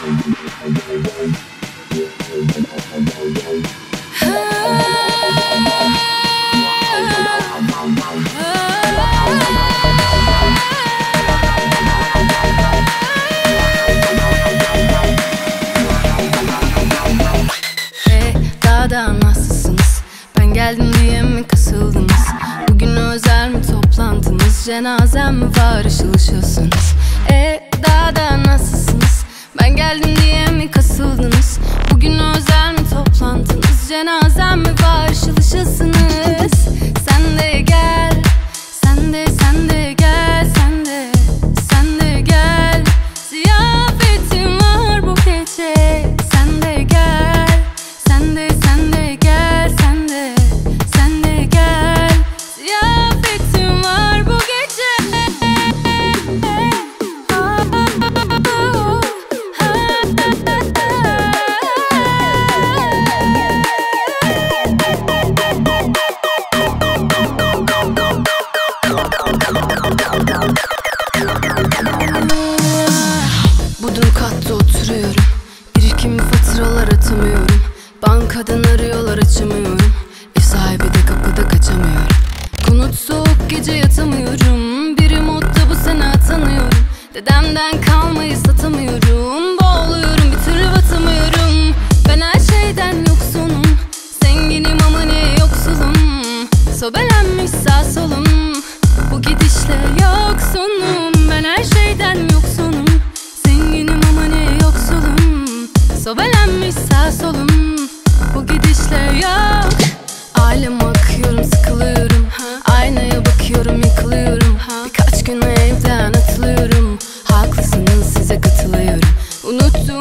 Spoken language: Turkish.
Daha nasılsınız? Ben geldim diye mi kasıldınız? Bugün özel mi toplantınız? Cenazem mi var, ışıl ışılsınız? Daha nasılsınız? Ben geldim diye mi kasıldınız? Bugün özel mi toplantınız? Cenazem mi var, ışıl ışılsınız? Sen de gel, sen de gel, sen de gel. Ziyafetim var bu gece. Sen de gel, sen de gel, sen de gel. Ziyafetim var bu gece. Bodrum katta oturuyorum. Birikimli faturalar atamıyorum. Bankadan arıyorlar, açamıyorum. Ev sahibi de kapıda, kaçamıyorum. Konut soğuk, gece yatamıyorum. Bir modda bu sene atanıyorum. Dedemden kalmayı satamıyorum. Boğuluyorum, bir türlü batamıyorum. Ben her şeyden yoksunum. Zenginim ama ne yoksulum. Sobelenmiş sağ solum. Bu gidişle yoksunum. Ben her şeyden yoksunum. Zenginim ama ne yoksulum. Sobelenmiş sağ solum. Bu gidişle yok. Aileme akıyorum, sıkılıyorum. Aynaya bakıyorum, yıkılıyorum. Birkaç gün evden atılıyorum. Haklısınız, size katılıyorum. Unuttum